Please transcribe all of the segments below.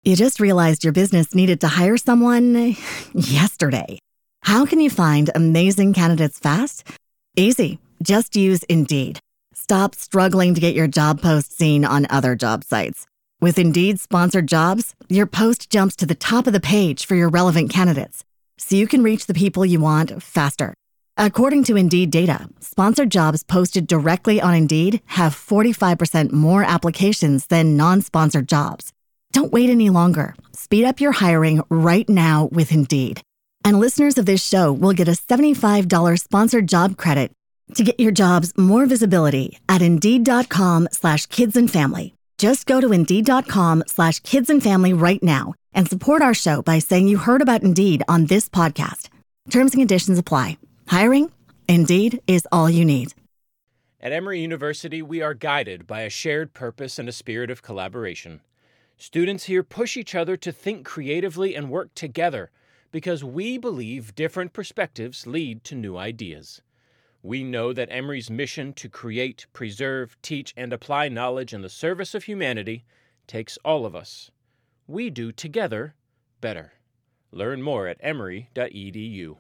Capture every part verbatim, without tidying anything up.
You just realized your business needed to hire someone yesterday. How can you find amazing candidates fast? Easy. Just use Indeed. Stop struggling to get your job post seen on other job sites. With Indeed sponsored jobs, your post jumps to the top of the page for your relevant candidates, so you can reach the people you want faster. According to Indeed data, sponsored jobs posted directly on Indeed have forty-five percent more applications than non-sponsored jobs. Don't wait any longer. Speed up your hiring right now with Indeed. And listeners of this show will get a seventy-five dollars sponsored job credit to get your jobs more visibility at Indeed.com slash kids and family. Just go to Indeed.com slash kids and family right now and support our show by saying you heard about Indeed on this podcast. Terms and conditions apply. Hiring? Indeed is all you need. At Emory University, we are guided by a shared purpose and a spirit of collaboration. Students here push each other to think creatively and work together because we believe different perspectives lead to new ideas. We know that Emory's mission to create, preserve, teach, and apply knowledge in the service of humanity takes all of us. We do together better. Learn more at emory dot e d u.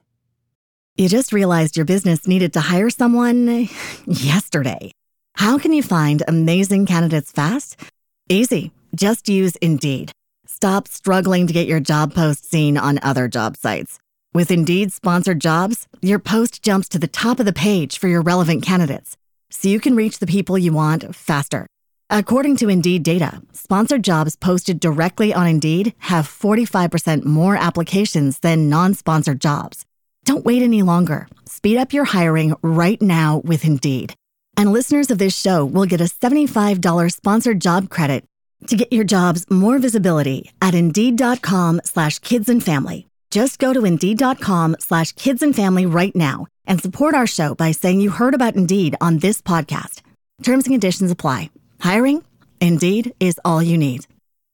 You just realized your business needed to hire someone yesterday. How can you find amazing candidates fast? Easy. Just use Indeed. Stop struggling to get your job post seen on other job sites. With Indeed sponsored jobs, your post jumps to the top of the page for your relevant candidates, so you can reach the people you want faster. According to Indeed data, sponsored jobs posted directly on Indeed have forty-five percent more applications than non-sponsored jobs. Don't wait any longer. Speed up your hiring right now with Indeed. And listeners of this show will get a seventy-five dollars sponsored job credit to get your jobs more visibility at Indeed.com slash kids and family. Just go to Indeed.com slash kids and family right now and support our show by saying you heard about Indeed on this podcast. Terms and conditions apply. Hiring? Indeed is all you need.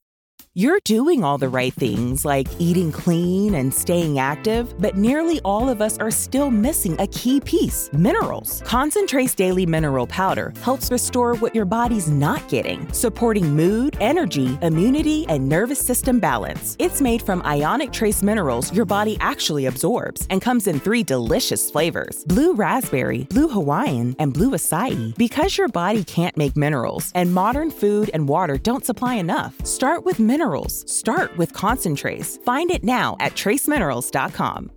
You're doing all the right things like eating clean and staying active, but nearly all of us are still missing a key piece, minerals. Concentrate's Daily Mineral Powder helps restore what your body's not getting, supporting mood, energy, immunity, and nervous system balance. It's made from ionic trace minerals your body actually absorbs and comes in three delicious flavors, blue raspberry, blue Hawaiian, and blue acai. Because your body can't make minerals and modern food and water don't supply enough, start with minerals. Minerals. Start with Concentrates. Find it now at trace minerals dot com.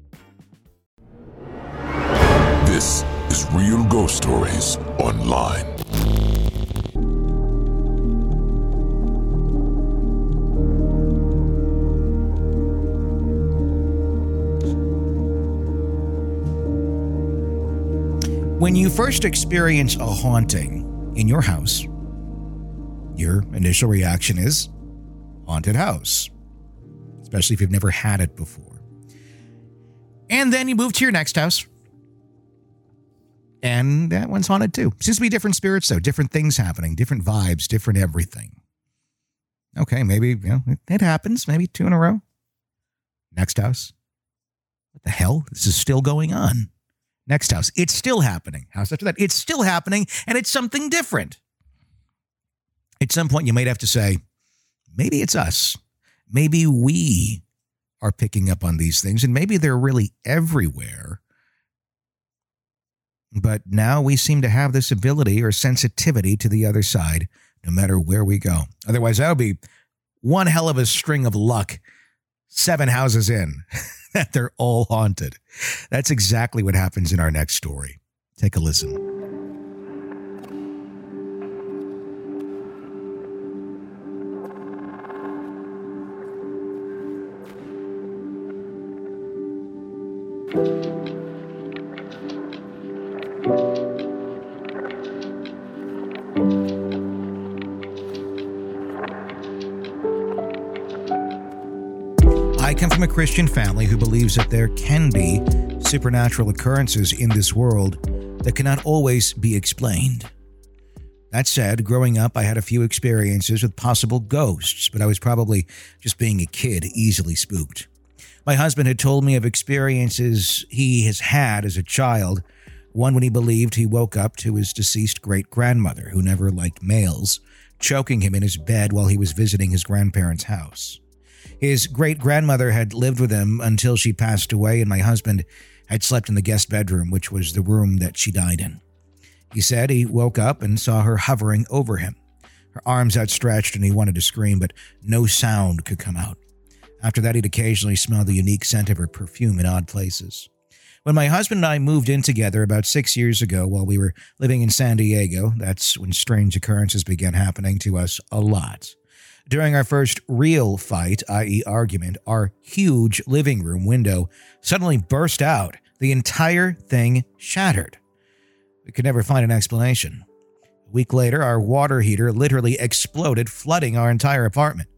This is Real Ghost Stories Online. When you first experience a haunting in your house, your initial reaction is haunted house, especially if you've never had it before. And then you move to your next house, and that one's haunted too. Seems to be different spirits, though, different things happening, different vibes, different everything. Okay, maybe, you know, it, it happens, maybe two in a row. Next house. What the hell? This is still going on. Next house. It's still happening. House after that. It's still happening, and it's something different. At some point, you might have to say, maybe it's us. Maybe we are picking up on these things, and maybe they're really everywhere. But now we seem to have this ability or sensitivity to the other side, no matter where we go. Otherwise, that would be one hell of a string of luck, seven houses in, that they're all haunted. That's exactly what happens in our next story. Take a listen. I come from a Christian family who believes that there can be supernatural occurrences in this world that cannot always be explained. That said, growing up, I had a few experiences with possible ghosts, but I was probably just being a kid, easily spooked. My husband had told me of experiences he has had as a child, one when he believed he woke up to his deceased great-grandmother, who never liked males, choking him in his bed while he was visiting his grandparents' house. His great-grandmother had lived with him until she passed away, and my husband had slept in the guest bedroom, which was the room that she died in. He said he woke up and saw her hovering over him, her arms outstretched, and he wanted to scream, but no sound could come out. After that, he'd occasionally smell the unique scent of her perfume in odd places. When my husband and I moved in together about six years ago while we were living in San Diego, that's when strange occurrences began happening to us a lot. During our first real fight, that is argument, our huge living room window suddenly burst out. The entire thing shattered. We could never find an explanation. A week later, our water heater literally exploded, flooding our entire apartment.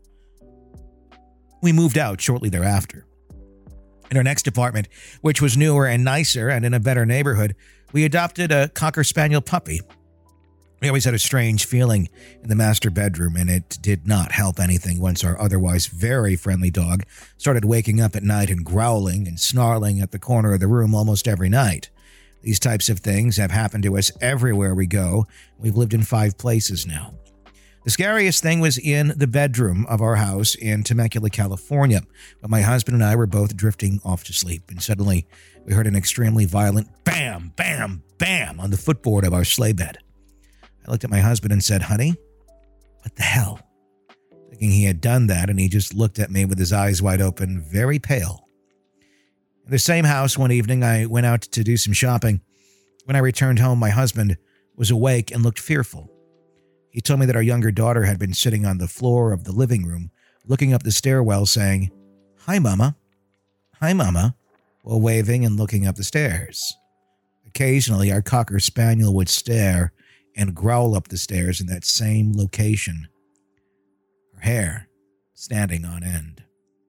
We moved out shortly thereafter. In our next apartment, which was newer and nicer and in a better neighborhood, we adopted a Cocker Spaniel puppy. We always had a strange feeling in the master bedroom, and it did not help anything once our otherwise very friendly dog started waking up at night and growling and snarling at the corner of the room almost every night. These types of things have happened to us everywhere we go. We've lived in five places now. The scariest thing was in the bedroom of our house in Temecula, California, when my husband and I were both drifting off to sleep, and suddenly we heard an extremely violent bam, bam, bam on the footboard of our sleigh bed. I looked at my husband and said, "Honey, what the hell?" Thinking he had done that, and he just looked at me with his eyes wide open, very pale. In the same house one evening, I went out to do some shopping. When I returned home, my husband was awake and looked fearful. He told me that our younger daughter had been sitting on the floor of the living room, looking up the stairwell, saying, "Hi, Mama. Hi, Mama," while waving and looking up the stairs. Occasionally, our Cocker Spaniel would stare and growl up the stairs in that same location, her hair standing on end.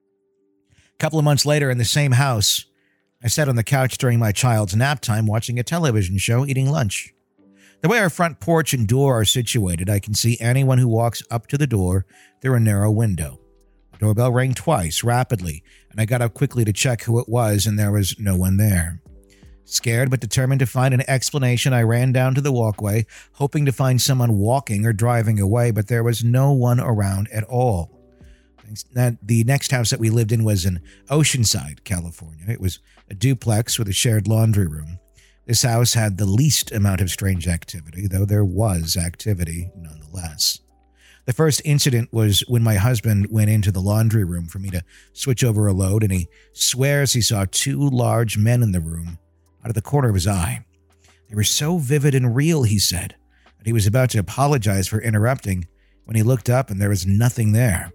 A couple of months later, in the same house, I sat on the couch during my child's nap time watching a television show, eating lunch. The way our front porch and door are situated, I can see anyone who walks up to the door through a narrow window. The doorbell rang twice, rapidly, and I got up quickly to check who it was, and there was no one there. Scared but determined to find an explanation, I ran down to the walkway, hoping to find someone walking or driving away, but there was no one around at all. The next house that we lived in was in Oceanside, California. It was a duplex with a shared laundry room. This house had the least amount of strange activity, though there was activity nonetheless. The first incident was when my husband went into the laundry room for me to switch over a load, and he swears he saw two large men in the room out of the corner of his eye. They were so vivid and real, he said, that he was about to apologize for interrupting when he looked up and there was nothing there.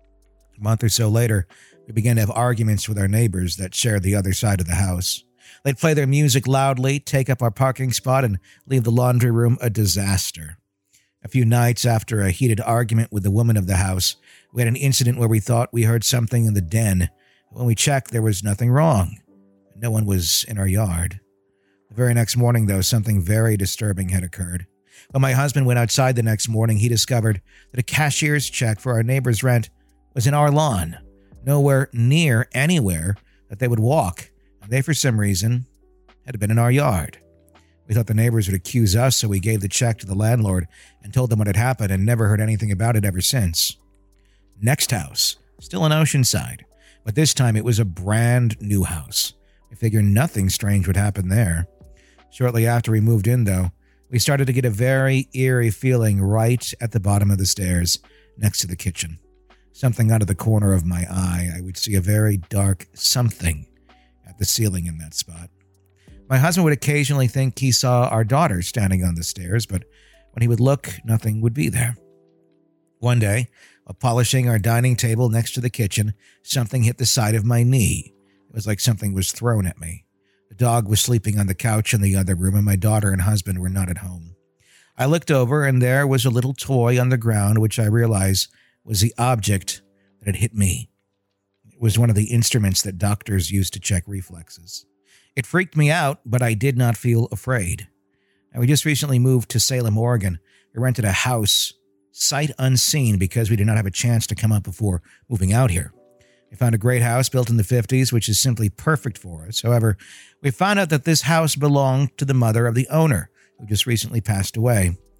A month or so later, we began to have arguments with our neighbors that shared the other side of the house. They'd play their music loudly, take up our parking spot, and leave the laundry room a disaster. A few nights after a heated argument with the woman of the house, we had an incident where we thought we heard something in the den. When we checked, there was nothing wrong. No one was in our yard. The very next morning, though, something very disturbing had occurred. When my husband went outside the next morning, he discovered that a cashier's check for our neighbor's rent was in our lawn, nowhere near anywhere that they would walk. They, for some reason, had been in our yard. We thought the neighbors would accuse us, so we gave the check to the landlord and told them what had happened and never heard anything about it ever since. Next house, still in Oceanside, but this time it was a brand new house. We figured nothing strange would happen there. Shortly after we moved in, though, we started to get a very eerie feeling right at the bottom of the stairs next to the kitchen. Something out of the corner of my eye, I would see a very dark something the ceiling in that spot. My husband would occasionally think he saw our daughter standing on the stairs, but when he would look, nothing would be there. One day, while polishing our dining table next to the kitchen, something hit the side of my knee. It was like something was thrown at me. The dog was sleeping on the couch in the other room, and my daughter and husband were not at home. I looked over, and there was a little toy on the ground, which I realized was the object that had hit me. It was one of the instruments that doctors use to check reflexes. It freaked me out, but I did not feel afraid. And we just recently moved to Salem, Oregon. We rented a house, sight unseen, because we did not have a chance to come up before moving out here. We found a great house built in the fifties, which is simply perfect for us. However, we found out that this house belonged to the mother of the owner, who just recently passed away.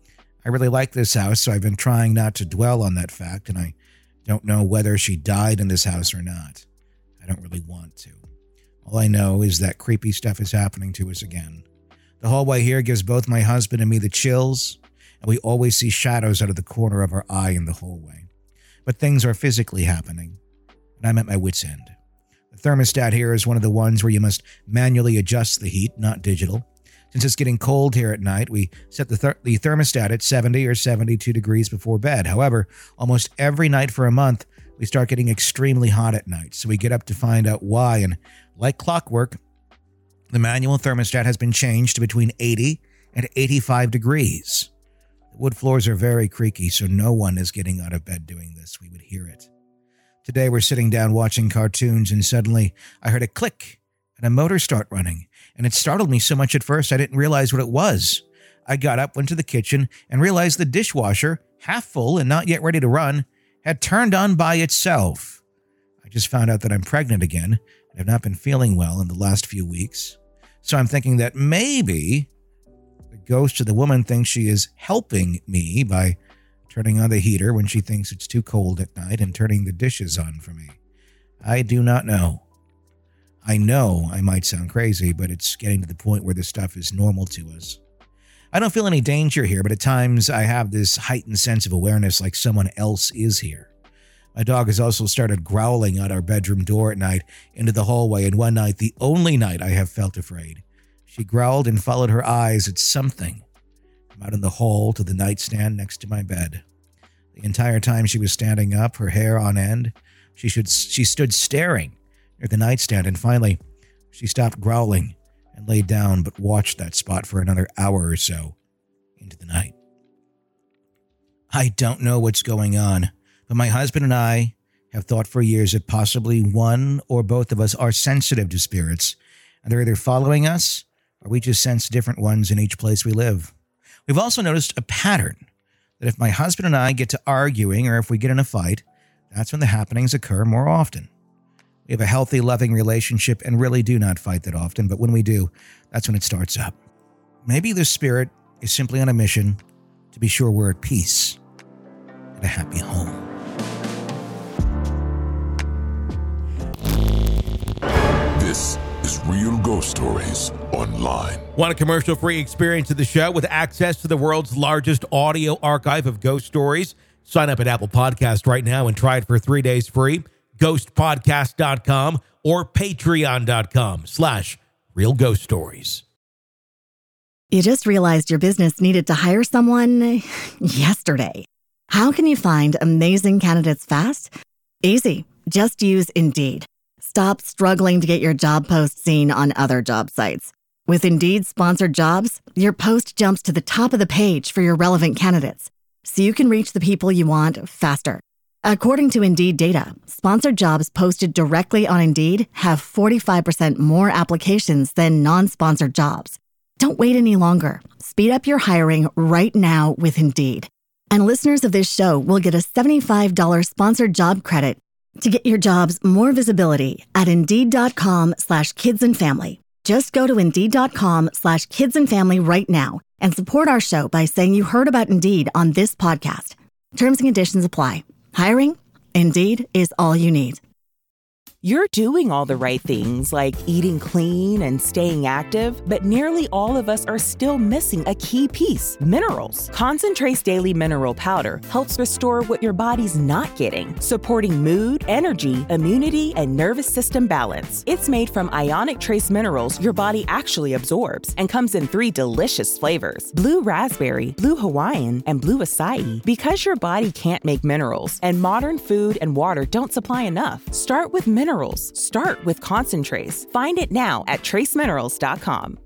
I really like this house, so I've been trying not to dwell on that fact, and I don't know whether she died in this house or not. I don't really want to. All I know is that creepy stuff is happening to us again. The hallway here gives both my husband and me the chills, and we always see shadows out of the corner of our eye in the hallway. But things are physically happening, and I'm at my wit's end. The thermostat here is one of the ones where you must manually adjust the heat, not digital. Since it's getting cold here at night, we set the, ther- the thermostat at seventy or seventy-two degrees before bed. However, almost every night for a month, we start getting extremely hot at night, so we get up to find out why, and like clockwork, the manual thermostat has been changed to between eighty and eighty-five degrees. The wood floors are very creaky, so no one is getting out of bed doing this. We would hear it. Today we're sitting down watching cartoons, and suddenly I heard a click and a motor start running, and it startled me so much at first I didn't realize what it was. I got up, went to the kitchen, and realized the dishwasher, half full and not yet ready to run, had turned on by itself. I just found out that I'm pregnant again and have not been feeling well in the last few weeks. So I'm thinking that maybe the ghost of the woman thinks she is helping me by turning on the heater when she thinks it's too cold at night and turning the dishes on for me. I do not know. I know I might sound crazy, but it's getting to the point where this stuff is normal to us. I don't feel any danger here, but at times I have this heightened sense of awareness like someone else is here. My dog has also started growling at our bedroom door at night into the hallway, and one night, the only night I have felt afraid, she growled and followed her eyes at something from out in the hall to the nightstand next to my bed. The entire time she was standing up, her hair on end, she should she stood staring near the nightstand, and finally, she stopped growling and laid down but watched that spot for another hour or so into the night. I don't know what's going on, but my husband and I have thought for years that possibly one or both of us are sensitive to spirits, and they're either following us or we just sense different ones in each place we live. We've also noticed a pattern that if my husband and I get to arguing or if we get in a fight, that's when the happenings occur more often. We have a healthy, loving relationship and really do not fight that often, but when we do, that's when it starts up. Maybe the spirit is simply on a mission to be sure we're at peace and a happy home. This is Real Ghost Stories Online. Want a commercial-free experience of the show with access to the world's largest audio archive of ghost stories? Sign up at Apple Podcast right now and try it for three days free. ghost podcast dot com or patreon dot com slash real ghost stories. You just realized your business needed to hire someone yesterday. How can you find amazing candidates fast? Easy. Just use Indeed. Stop struggling to get your job post seen on other job sites. With Indeed sponsored jobs, your post jumps to the top of the page for your relevant candidates, so you can reach the people you want faster. According to Indeed data, sponsored jobs posted directly on Indeed have forty-five percent more applications than non-sponsored jobs. Don't wait any longer. Speed up your hiring right now with Indeed. And listeners of this show will get a seventy-five dollars sponsored job credit to get your jobs more visibility at Indeed.com slash kids and family. Just go to Indeed.com slash kids and family right now and support our show by saying you heard about Indeed on this podcast. Terms and conditions apply. Hiring? Indeed is all you need. You're doing all the right things like eating clean and staying active, but nearly all of us are still missing a key piece, minerals. Concentrace Daily Mineral Powder helps restore what your body's not getting, supporting mood, energy, immunity, and nervous system balance. It's made from ionic trace minerals your body actually absorbs and comes in three delicious flavors, blue raspberry, blue Hawaiian, and blue acai. Because your body can't make minerals and modern food and water don't supply enough, start with minerals. Minerals. Start with Concentrace. Find it now at trace minerals dot com.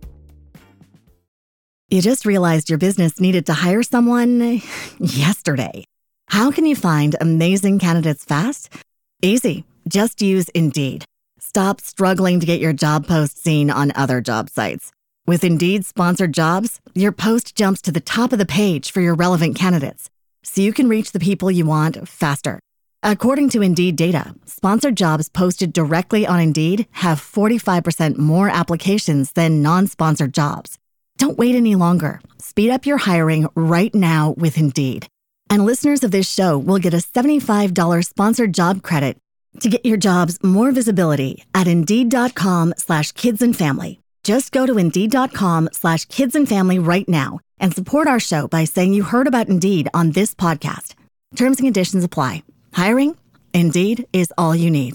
You just realized your business needed to hire someone yesterday. How can you find amazing candidates fast? Easy. Just use Indeed. Stop struggling to get your job post seen on other job sites. With Indeed sponsored jobs, your post jumps to the top of the page for your relevant candidates, so you can reach the people you want faster. According to Indeed data, sponsored jobs posted directly on Indeed have forty-five percent more applications than non-sponsored jobs. Don't wait any longer. Speed up your hiring right now with Indeed. And listeners of this show will get a seventy-five dollars sponsored job credit to get your jobs more visibility at Indeed.com slash kids and family. Just go to Indeed.com slash kids and family right now and support our show by saying you heard about Indeed on this podcast. Terms and conditions apply. Hiring? Indeed is all you need.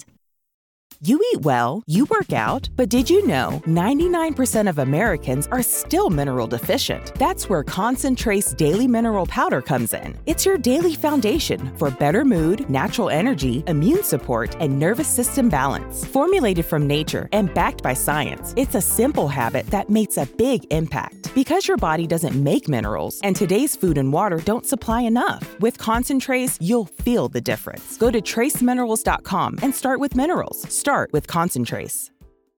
You eat well, you work out, but did you know ninety-nine percent of Americans are still mineral deficient? That's where Concentrace Daily Mineral Powder comes in. It's your daily foundation for better mood, natural energy, immune support, and nervous system balance. Formulated from nature and backed by science, it's a simple habit that makes a big impact. Because your body doesn't make minerals, and today's food and water don't supply enough. With Concentrace, you'll feel the difference. Go to trace minerals dot com and start with minerals. Start with Concentrace.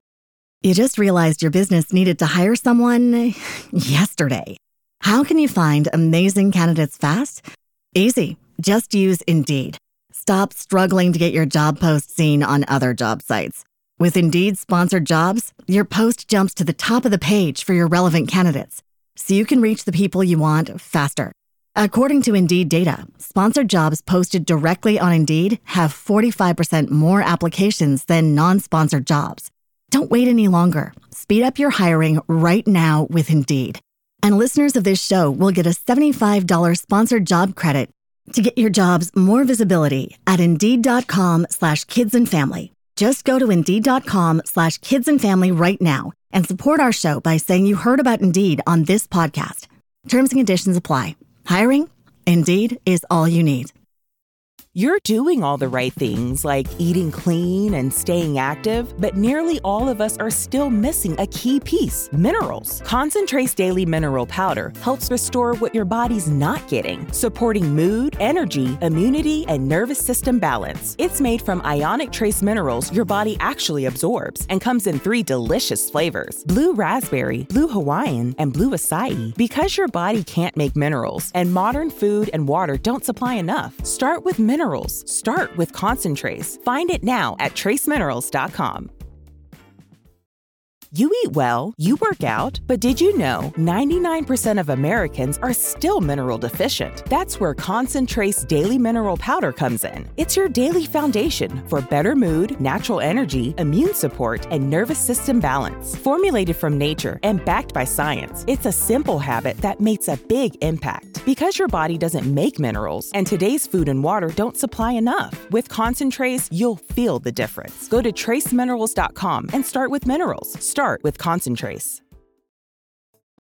You just realized your business needed to hire someone yesterday. How can you find amazing candidates fast? Easy. Just use Indeed. Stop struggling to get your job post seen on other job sites. With Indeed sponsored jobs, your post jumps to the top of the page for your relevant candidates, so you can reach the people you want faster. According to Indeed data, sponsored jobs posted directly on Indeed have forty-five percent more applications than non-sponsored jobs. Don't wait any longer. Speed up your hiring right now with Indeed. And listeners of this show will get a seventy-five dollars sponsored job credit to get your jobs more visibility at Indeed.com slash kids and family. Just go to Indeed.com slash kids and family right now and support our show by saying you heard about Indeed on this podcast. Terms and conditions apply. Hiring? Indeed is all you need. You're doing all the right things like eating clean and staying active, but nearly all of us are still missing a key piece, minerals. Concentrace Daily Mineral Powder helps restore what your body's not getting, supporting mood, energy, immunity, and nervous system balance. It's made from ionic trace minerals your body actually absorbs and comes in three delicious flavors: blue raspberry, blue Hawaiian, and blue acai. Because your body can't make minerals and modern food and water don't supply enough, start with minerals. Minerals. Start with Concentrace. Find it now at trace minerals dot com. You eat well, you work out, but did you know ninety-nine percent of Americans are still mineral deficient? That's where Concentrace Daily Mineral Powder comes in. It's your daily foundation for better mood, natural energy, immune support, and nervous system balance. Formulated from nature and backed by science, it's a simple habit that makes a big impact. Because your body doesn't make minerals, and today's food and water don't supply enough. With Concentrace, you'll feel the difference. Go to trace minerals dot com and start with minerals. Start with Concentrace.